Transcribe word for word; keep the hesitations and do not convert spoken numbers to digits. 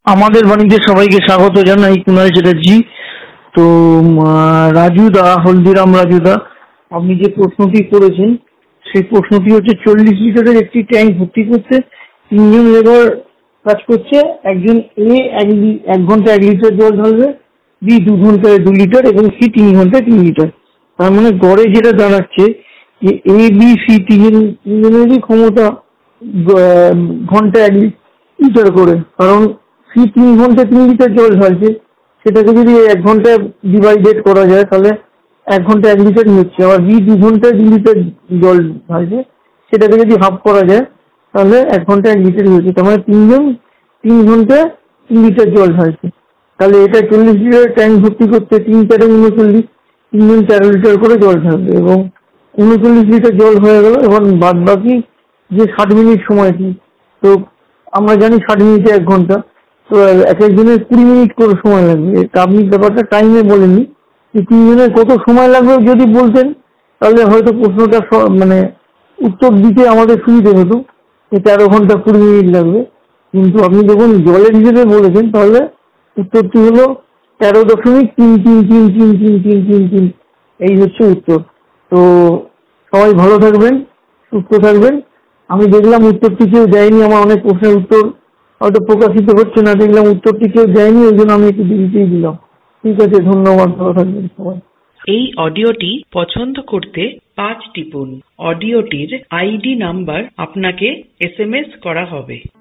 আমাদের বাণীতে সবাইকে স্বাগত জানাই। কুণাল চ্যাটার্জি। তো রাজুদা, হলদিরাম রাজুদা, আপনি যে প্রশ্নটি করেছেন সেই প্রশ্নটি হচ্ছে চল্লিশ লিটারের একটি ট্যাঙ্ক ভর্তি করতে তিনজন লেবার কাজ করছে। একজন এ এক লি- এক ঘন্টা এক লিটার জল ঢালবে, বি দু ঘন্টায় দু লিটার এবং সি তিন ঘন্টায় তিন লিটার। তার মানে গড়ে যেটা দাঁড়াচ্ছে যে এ বি সি তিন তিনজনেরই ক্ষমতা গ- ঘন্টায় এক লিটার করে। কারণ সি তিন ঘন্টা তিন লিটার জল ঢালছে, সেটাকে যদি এক ঘন্টায় ডিভাইডেড করা যায় তাহলে এক ঘন্টা এক লিটারই হচ্ছে। আবার বি দু ঘন্টায় দু লিটার জল ঢালছে, সেটাকে যদি হাফ করা যায় তাহলে এক ঘন্টা এক লিটারই হচ্ছে। তার মানে তিনজন তিন ঘন্টায় তিন লিটার জল ঢালছে। তাহলে এটা চল্লিশ লিটার ট্যাঙ্ক ভর্তি করতে তিন চারে উনচল্লিশ, তিনজন তেরো লিটার করে জল ঢালবে এবং উনচল্লিশ লিটার জল হয়ে গেল। এবং বাদ বাকি যে ষাট মিনিট সময়টি, তো আমরা জানি ষাট মিনিটে এক ঘন্টা, তো এক একজনের কুড়ি মিনিট করে সময় লাগবে। তা আপনি ব্যাপারটা টাইমে বলেননি, যে তিনজনের কত সময় লাগবে যদি বলতেন তাহলে হয়তো প্রশ্নটা স- মানে উত্তর দিতে আমাদের সুবিধে হতো। যে তেরো ঘন্টা কুড়ি মিনিট লাগবে, কিন্তু আপনি যখন জলের হিসেবে বলেছেন তাহলে উত্তরটি হলো তেরো দশমিক তিন তিন তিন তিন তিন তিন তিন তিন এই হচ্ছে উত্তর। তো সবাই ভালো থাকবেন, সুস্থ থাকবেন। আমি দেখলাম উত্তরটি কেউ দেয়নি, আমার অনেক প্রশ্নের উত্তর হয়তো প্রকাশিত হচ্ছে না, দেখলাম উত্তরটি কেউ দেয়নি, ওই জন্য আমি একটু দেরিতেই দিলাম। ঠিক আছে, ধন্যবাদ, ভালো থাকবেন সবাই। এই অডিওটি পছন্দ করতে পাঁচ টিপুন। অডিওটির আইডি নাম্বার আপনাকে এস এম এস করা হবে।